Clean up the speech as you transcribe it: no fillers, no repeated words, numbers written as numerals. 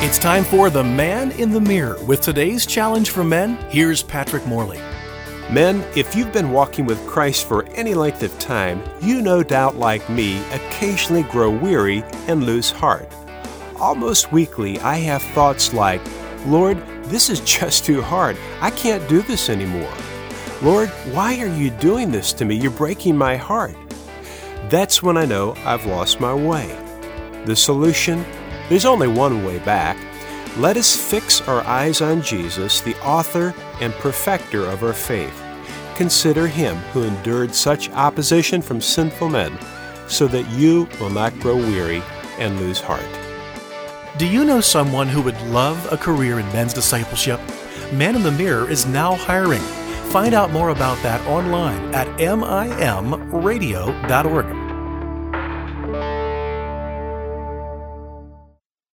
It's time for The Man in the Mirror. With today's challenge for men, here's Patrick Morley. Men, if you've been walking with Christ for any length of time, you no doubt, like me, occasionally grow weary and lose heart. Almost weekly, I have thoughts like, Lord, this is just too hard. I can't do this anymore. Lord, why are you doing this to me? You're breaking my heart. That's when I know I've lost my way. The solution? There's only one way back. Let us fix our eyes on Jesus, the author and perfecter of our faith. Consider Him who endured such opposition from sinful men, so that you will not grow weary and lose heart. Do you know someone who would love a career in men's discipleship? Man in the Mirror is now hiring. Find out more about that online at mimradio.org.